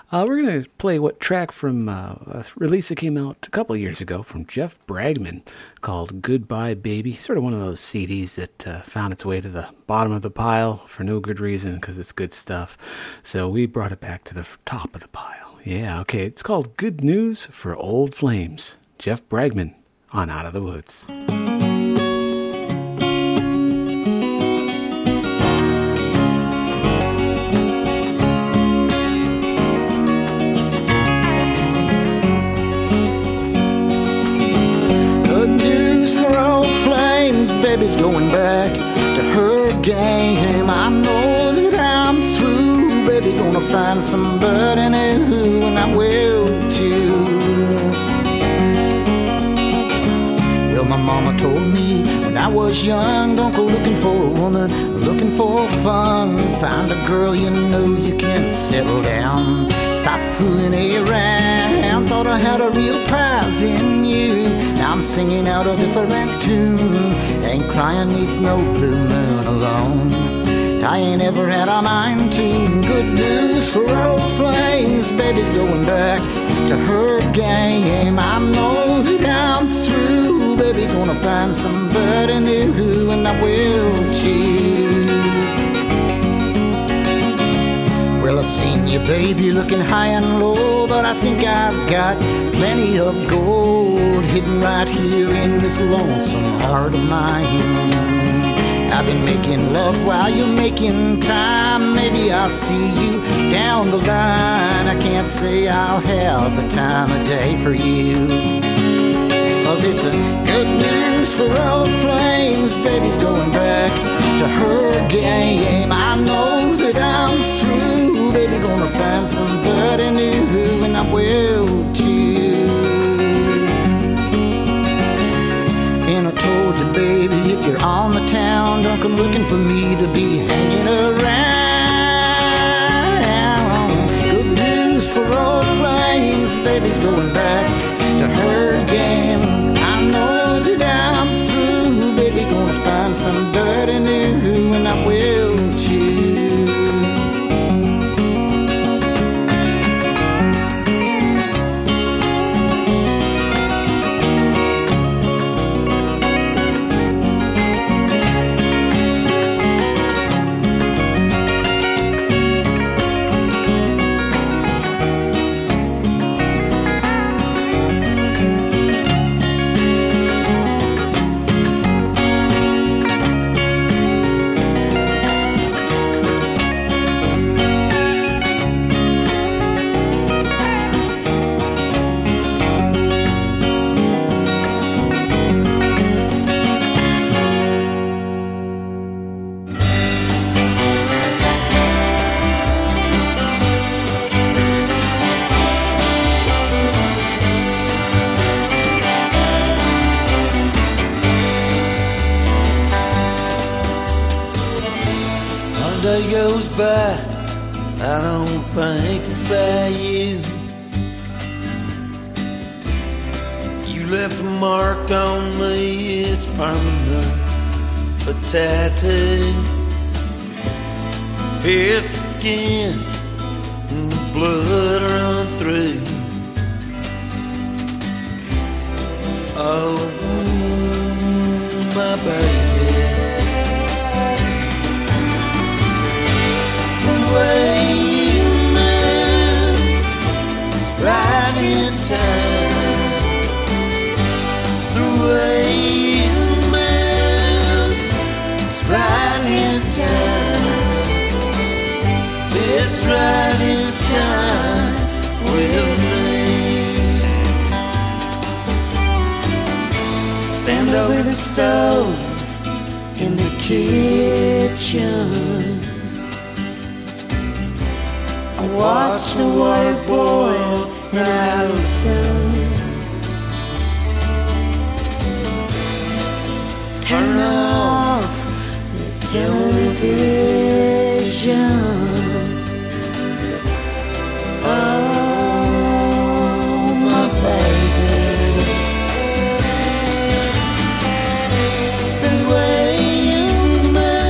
We're going to play what track from a release that came out a couple of years ago from Jeff Bragman called Goodbye Baby. Sort of one of those CDs that found its way to the bottom of the pile for no good reason because it's good stuff. So we brought it back to the top of the pile. Yeah, okay. It's called Good News for Old Flames. Jeff Bragman on Out of the Woods. Baby's going back to her game. I know that I'm through. Baby gonna find somebody new, and I will too. Well, my mama told me when I was young, don't go looking for a woman, looking for fun. Find a girl you know you can settle down. Stop fooling around. Thought I had a real prize in you. Now I'm singing out a different tune. Ain't crying neath no blue moon alone. I ain't ever had a mind to. Good news for old flames. Baby's going back to her game. I know that I'm through. Baby gonna find somebody new, and I will too. Well, I seen you, baby, looking high and low, but I think I've got plenty of gold hidden right here in this lonesome heart of mine. I've been making love while you're making time. Maybe I'll see you down the line. I can't say I'll have the time of day for you, 'cause it's a good news for old flames. Baby's going back to her game. I know that I'm through. Baby gonna find somebody new, and I will too. And I told you, baby, if you're on the town, don't come looking for me to be hanging around. Good news for old flames. Baby's going back to her game. I know that I'm through. Baby gonna find somebody new, and I will too. Goes by, I don't think about you. You left a mark on me, it's permanent, a tattoo. Pierce the skin and the blood run through. Oh, my baby. The way you move is right in time. The way you move is right in time. It's right in time with me. Stand over the stove in the kitchen. Watch the water boil out of the sun. Turn off the television. Oh, my baby. The way you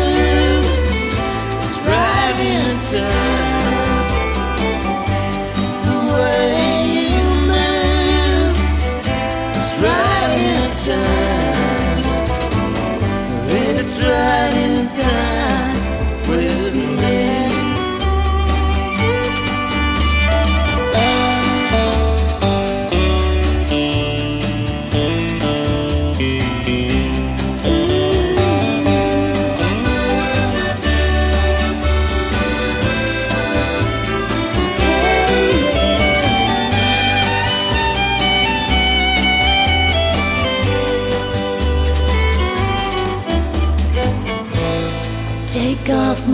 move is right in time.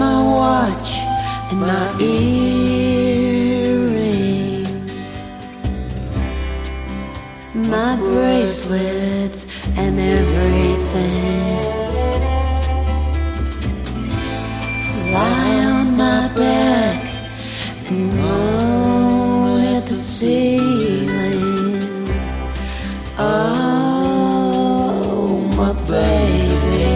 my watch and my earrings, my bracelets and everything. Lie on my back and moan at the ceiling. Oh, my baby,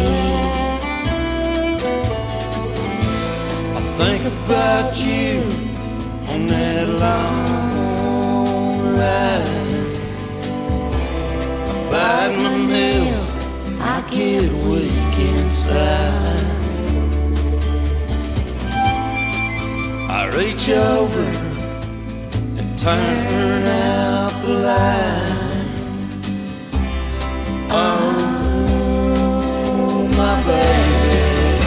I think about you on that long ride. I bite my nails, I get weak inside. I reach over and turn out the light. Oh, my baby,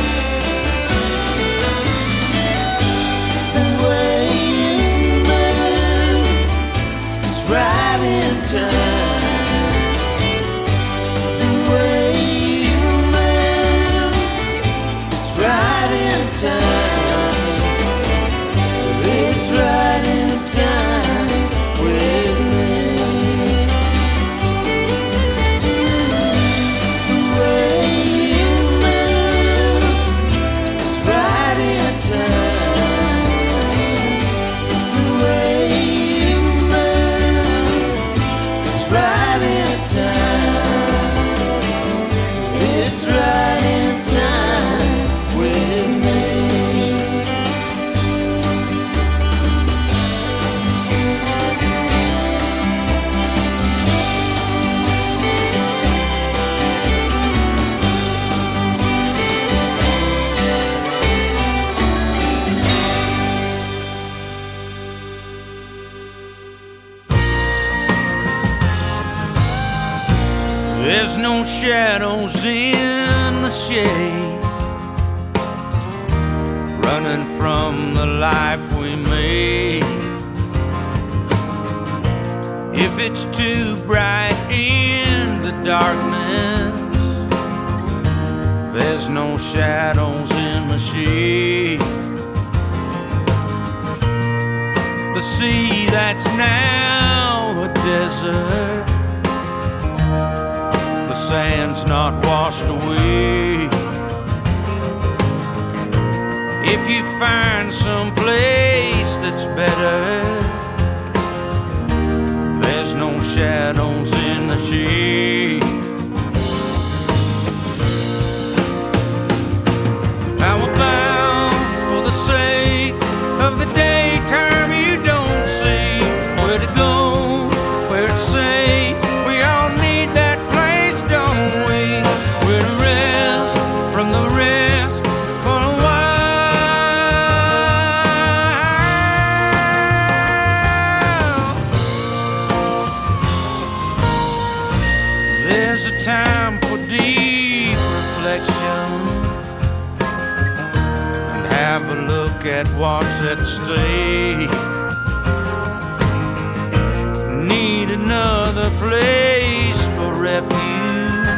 the way you move is right in time. The way you move is right in time. It's right in time with me. The way you move is right in time. The way you move is right in time. It's right in time with me. There's no shadows in the shade, running from the life we made. If it's too bright in the darkness, there's no shadows in the shade. The sea that's now a desert, the sand's not washed away. If you find some place that's better, there's no shadows in the shade. How about for the sake of the daytime you don't see where to go, where it's safe? We all need that place, don't we? Where to rest from the rest for a while. There's a time for deep reflection, and have a look at what's at stake. Need another place for refuge,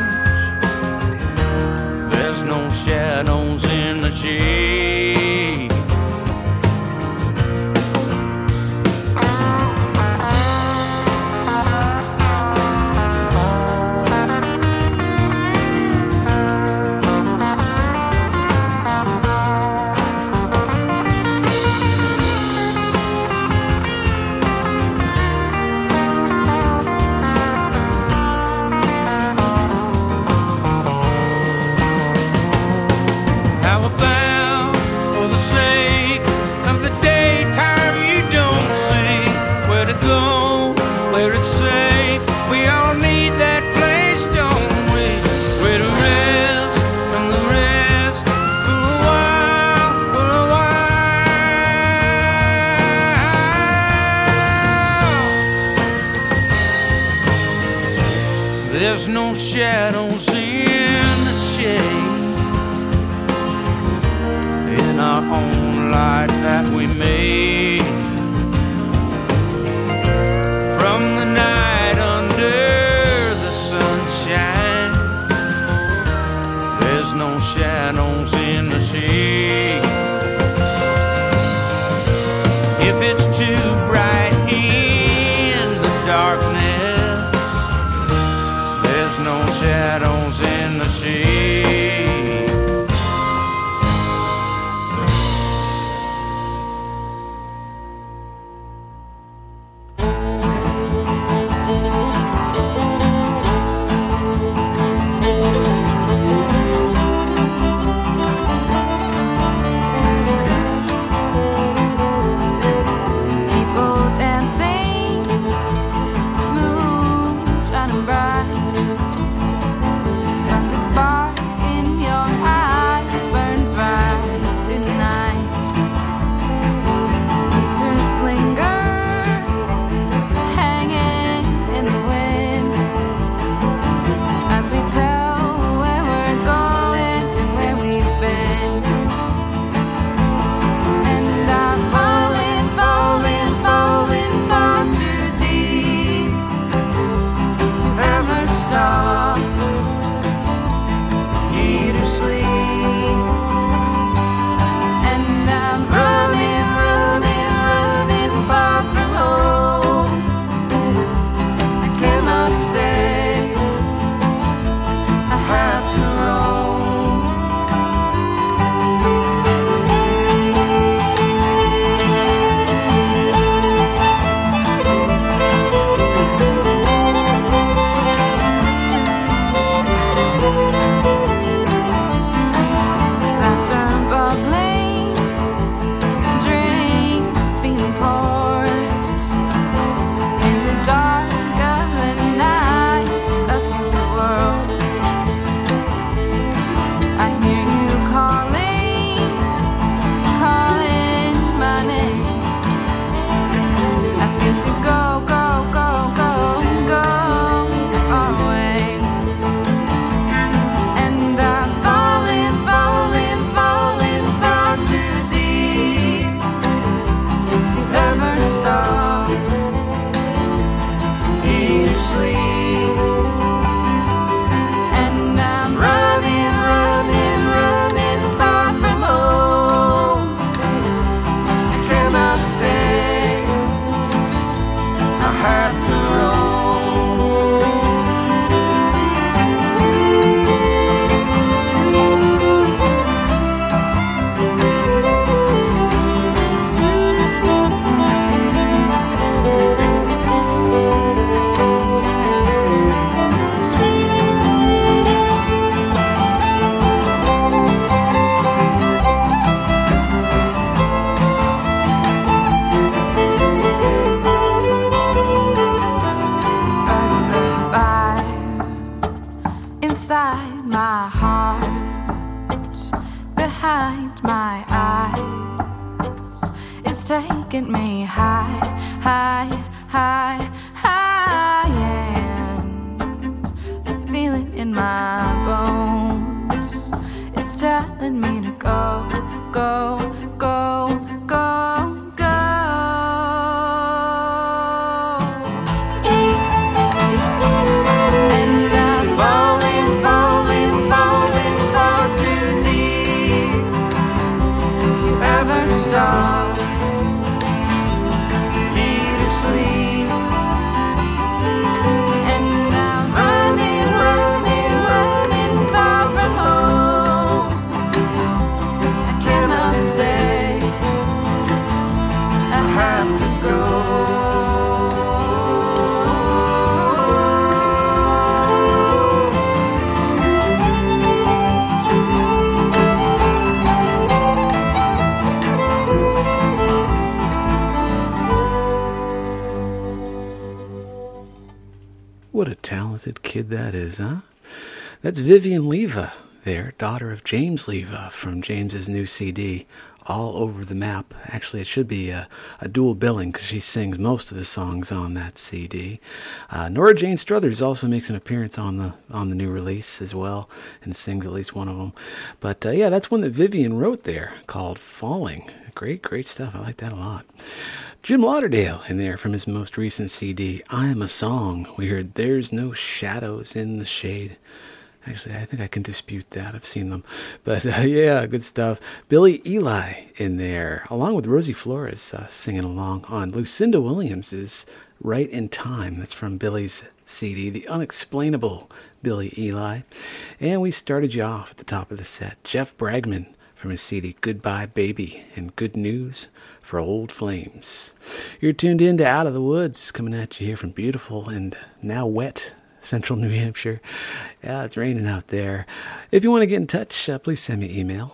there's no shadows in the shade. How about for the sake of the daytime you don't see where to go, where it's safe? We all need that place, don't we? Where to rest from the rest for a while, for a while. There's no shadows in the shade, in our own light that we made. From the night under the sunshine, there's no shadows in the shade. it's too bright in the darkness. There's no shadows in the shade. Inside my heart, behind my eyes, it's taking me high, high, high, high, and the feeling in my bones is telling me to go, go, go, go, go. And I'm falling, falling, falling far too deep to ever stop here to sleep. And I'm running, running, running far from home. I cannot stay, I have to go. What a talented kid that is, huh? That's Vivian Leva there, daughter of James Leva from James's new CD, All Over the Map. Actually, it should be a dual billing because she sings most of the songs on that CD. Nora Jane Struthers also makes an appearance on the new release as well and sings at least one of them. But yeah, that's one that Vivian wrote there called Falling. Great, great stuff. I like that a lot. Jim Lauderdale in there from his most recent CD, I Am a Song. We heard There's No Shadows in the Shade. Actually, I think I can dispute that. I've seen them. But yeah, good stuff. Billy Eli in there, along with Rosie Flores singing along on Lucinda Williams' Right in Time. That's from Billy's CD, The Unexplainable Billy Eli. And we started you off at the top of the set. Jeff Bragman from his CD, Goodbye Baby, and Good News for Old Flames. You're tuned in to Out of the Woods, coming at you here from beautiful and now wet Central New Hampshire. Yeah, it's raining out there. If you want to get in touch, please send me an email,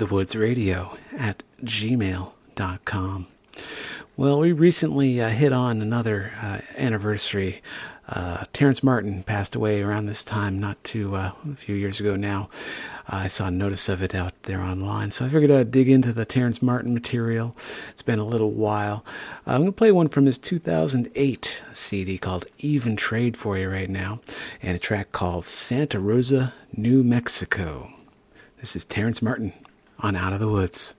outofthewoodsradio@gmail.com. Well, we recently hit on another anniversary. Terrence Martin passed away around this time, not too a few years ago now. I saw a notice of it out there online, so I figured I'd dig into the Terrence Martin material. It's been a little while. I'm going to play one from his 2008 CD called Even Trade for you right now, and a track called Santa Rosa, New Mexico. This is Terrence Martin on Out of the Woods.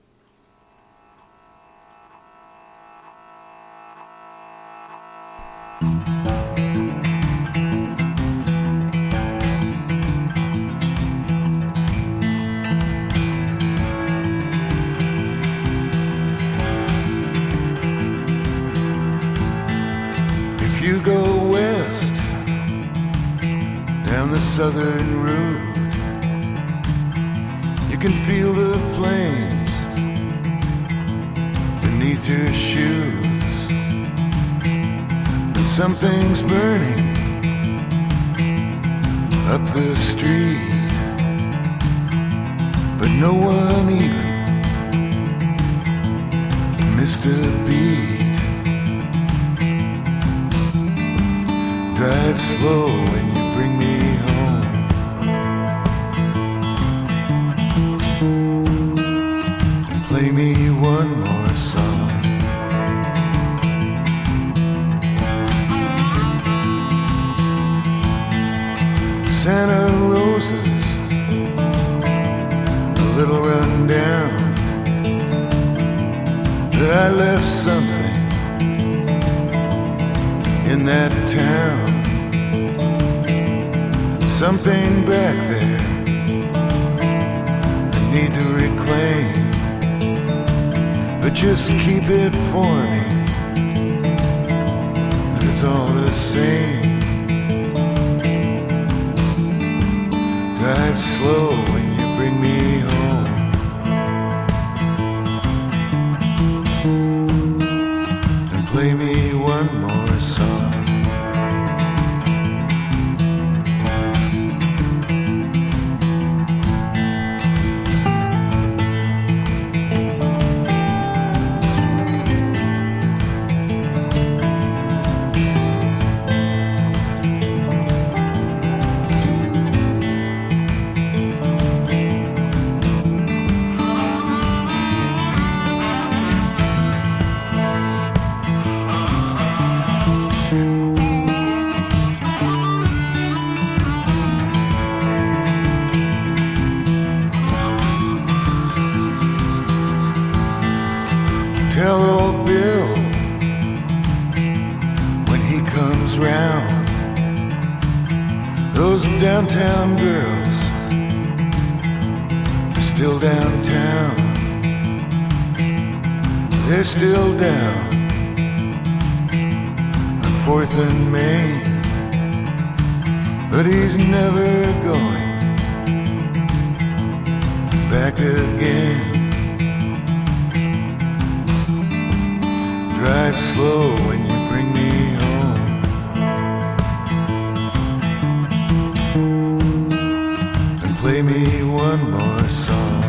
If you go west down the southern route, you can feel the flames beneath your shoes. And something's burning up the street, but no one even missed a beat. Drive slow when you bring me home. And play me one more song. Santa Rosa's a little run down, but I left something in that town. Something back there I need to reclaim, but just keep it for me, it's all the same. Drive slow when you bring me home. And play me one more song. Tell old Bill when he comes round, those downtown girls are still downtown. They're still down on 4th and Main, but he's never going back again. Drive slow when you bring me home. And play me one more song.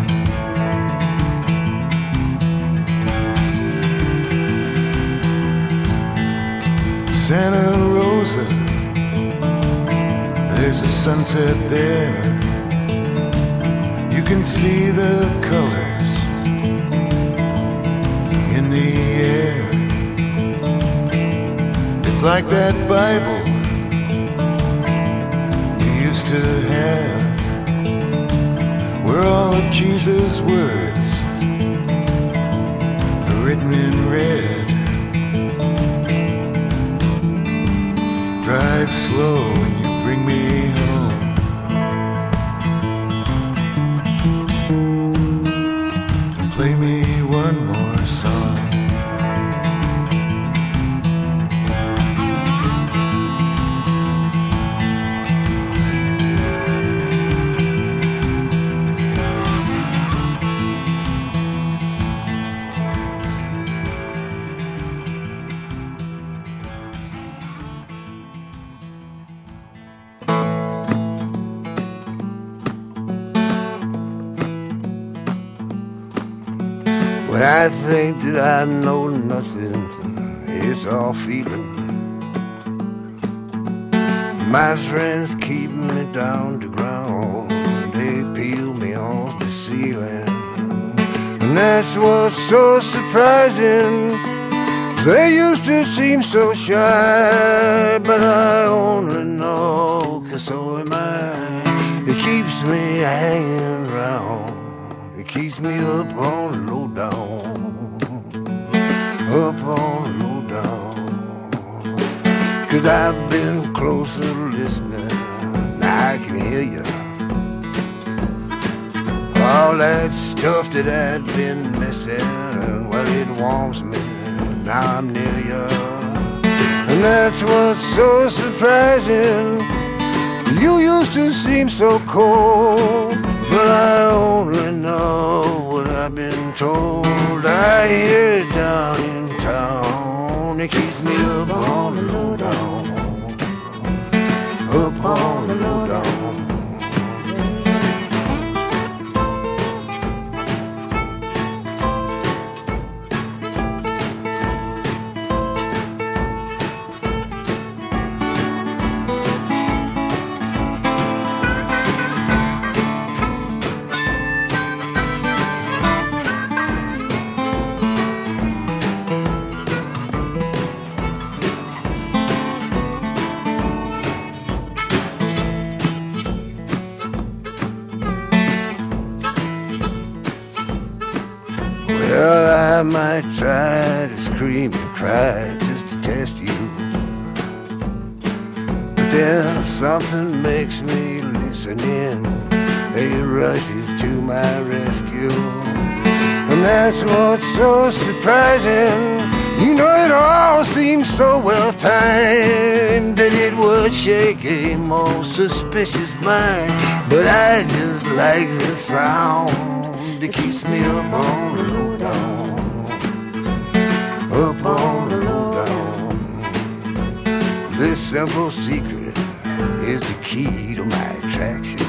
Santa Rosa, there's a sunset there. You can see the colors in the air. It's like that Bible you used to have, where all of Jesus' words are written in red. Drive slow when you bring me home. When I think that I know nothing, it's all feeling. My friends keep me down to ground. They peel me off the ceiling. And that's what's so surprising. They used to seem so shy, but I only know, 'cause so am I. It keeps me hanging around. It keeps me up on the low down. Up on the low down. 'Cause I've been closer listening. I can hear you. All that stuff that I'd been missing, well, it warms me. Now I'm near you. And that's what's so surprising. You used to seem so cold, but I only know what I've been told. I hear it down in town. It keeps me up on the low down. Up on the low down. Well, I might try to scream and cry just to test you, but then something makes me listen in. It rushes to my rescue, and that's what's so surprising. You know, it all seems so well timed that it would shake a more suspicious mind. But I just like the sound. It keeps me up on the low down. Up on the low down. This simple secret is the key to my attraction.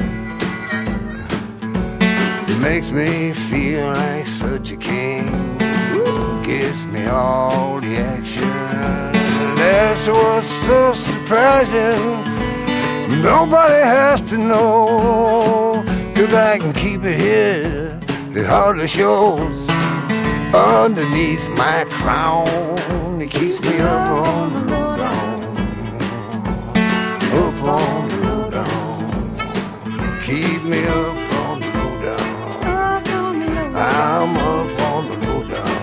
It makes me feel like such a king. Gives me all the action. That's what's so surprising. Nobody has to know, 'cause I can keep it here. It hardly shows underneath my crown. It keeps me up on the low down. Up on the low down. Keep me up on the low down. I'm up on the low down.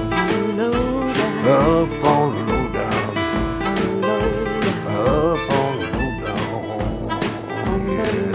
Up on the low down. Up on the low down. Yeah.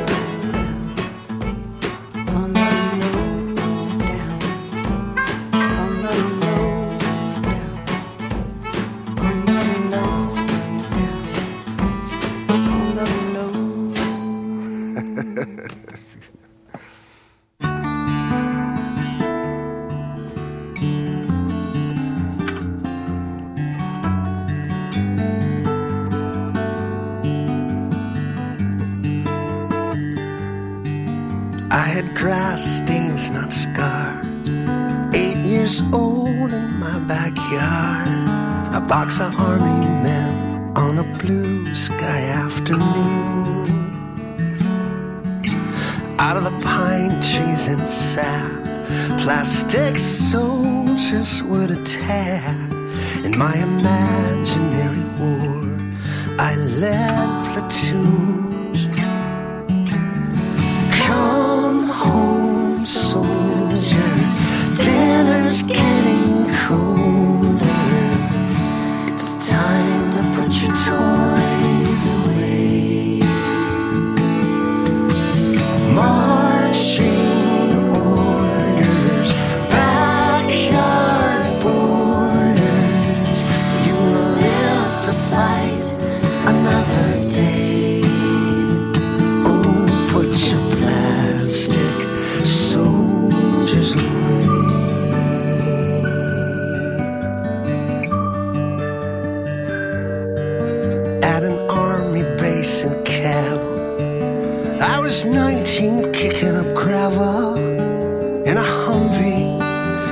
I had grass stains, not scar. 8 years old in my backyard. A box of army men on a blue sky afternoon. Out of the pine trees and sap, plastic soldiers would attack. In my imaginary war, I led platoons. Come home, soldier, dinner's getting colder. It's time to put your toys away. Marching orders, backyard borders. You will live to fight another day. Oh, put your plastic soldiers away. At an army base in Kabul, I was 19, kicking up gravel in a Humvee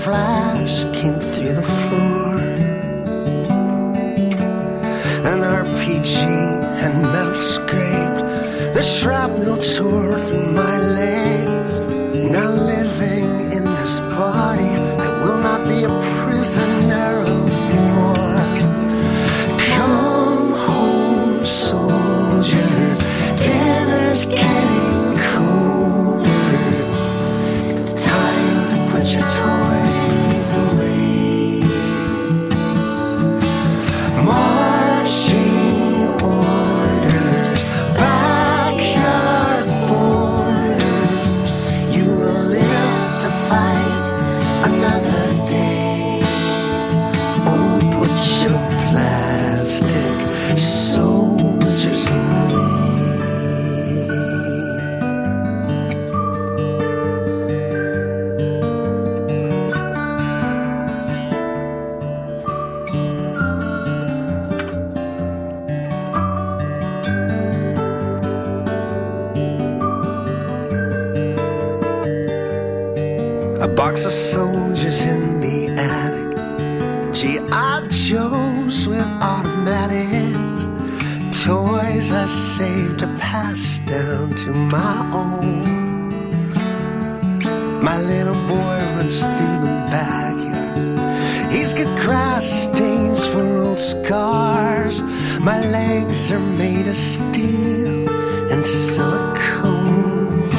flash came through the floor. An RPG and metal scraped. The shrapnel tore through my legs. Now living in this body, I will not be a prisoner of war. Come home, soldier. Dinner's getting colder. It's time to put your toys away. Marching orders, backyard borders. You will live to fight another day. Oh, put your plastic soldiers away. A box of soldiers in the attic, G.I. Joes with automatics, toys I saved to pass down to my own. My little boy runs through the backyard. He's got grass stains for old scars. My legs are made of steel and silicone.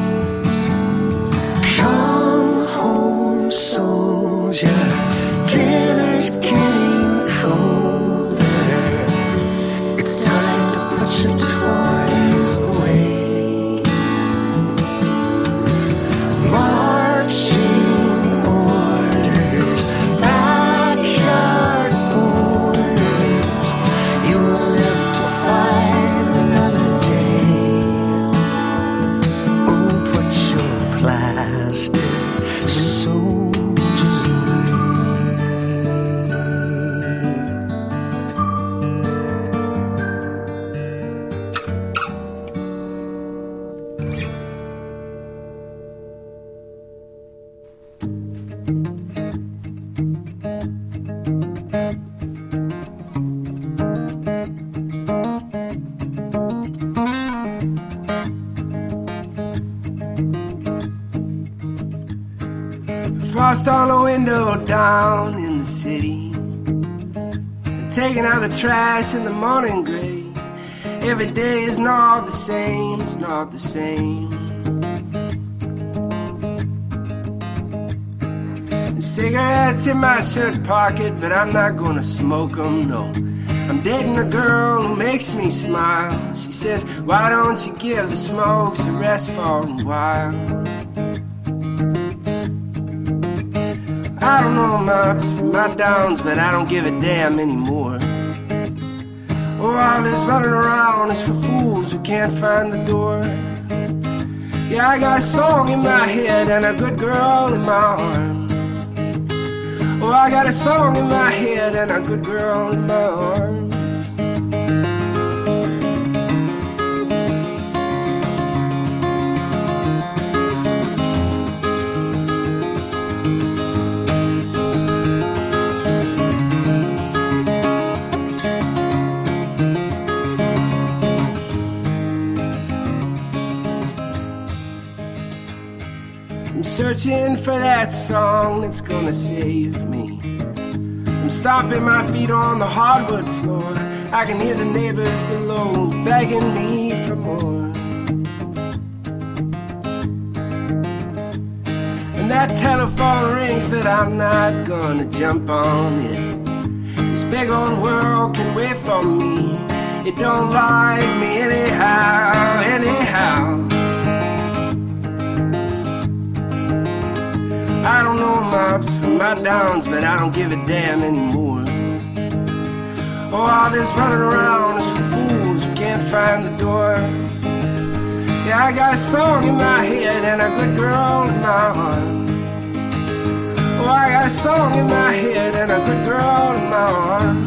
Come home, soldier. Dinner's getting colder. It's time to put your toys away. Marching orders, backyard borders. You will live to fight another day. Oh, put your plastic soldiers away. Frost on the window down in the city, taking out the trash in the morning gray. Every day is not the same, it's not the same. Cigarettes in my shirt pocket, but I'm not gonna smoke them, no. I'm dating a girl who makes me smile. She says, why don't you give the smokes a rest for a while? I don't know my ups from my downs, but I don't give a damn anymore. Oh, all this running around is for fools who can't find the door. Yeah, I got a song in my head and a good girl in my arms. Oh, I got a song in my head and a good girl in my arms. I'm searching for that song that's gonna save me. I'm stomping my feet on the hardwood floor. I can hear the neighbors below begging me for more. And that telephone rings, but I'm not gonna jump on it. This big old world can wait for me. It don't like me anyhow, anyhow. I don't know my ups from my downs, but I don't give a damn anymore. Oh, all this running around is for fools who can't find the door. Yeah, I got a song in my head and a good girl in my arms. Oh, I got a song in my head and a good girl in my arms.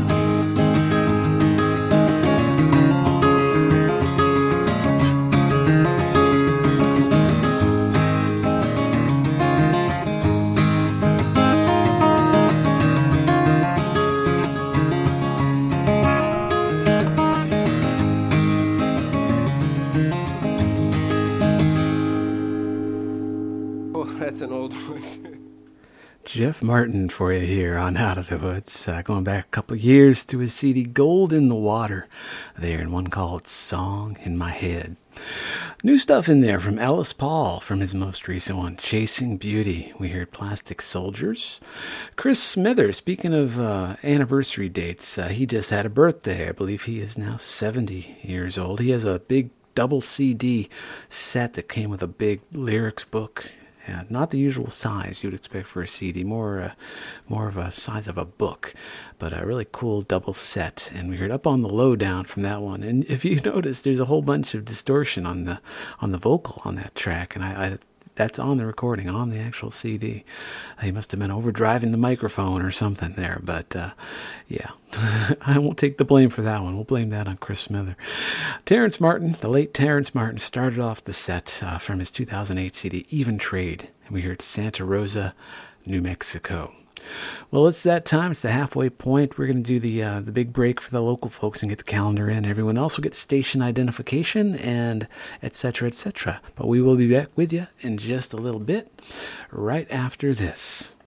Jeff Martin for you here on Out of the Woods, going back a couple of years to his CD Gold in the Water there, and one called Song in My Head. New stuff in there from Ellis Paul from his most recent one, Chasing Beauty. We heard Plastic Soldiers. Chris Smithers, speaking of anniversary dates, he just had a birthday. I believe he is now 70 years old. He has a big double CD set that came with a big lyrics book. Not the usual size you'd expect for a CD, more of a size of a book, but a really cool double set. And we heard Up on the Lowdown from that one. And if you notice, there's a whole bunch of distortion on the vocal on that track, and I that's on the recording, on the actual CD. He must have been overdriving the microphone or something there, but yeah, I won't take the blame for that one. We'll blame that on Chris Smither. Terrence Martin, the late Terrence Martin, started off the set from his 2008 CD, Even Trade, and we heard Santa Rosa, New Mexico. Well, it's that time. It's the halfway point. We're going to do the big break for the local folks and get the calendar in. Everyone else will get station identification and et cetera, et cetera. But we will be back with you in just a little bit, right after this.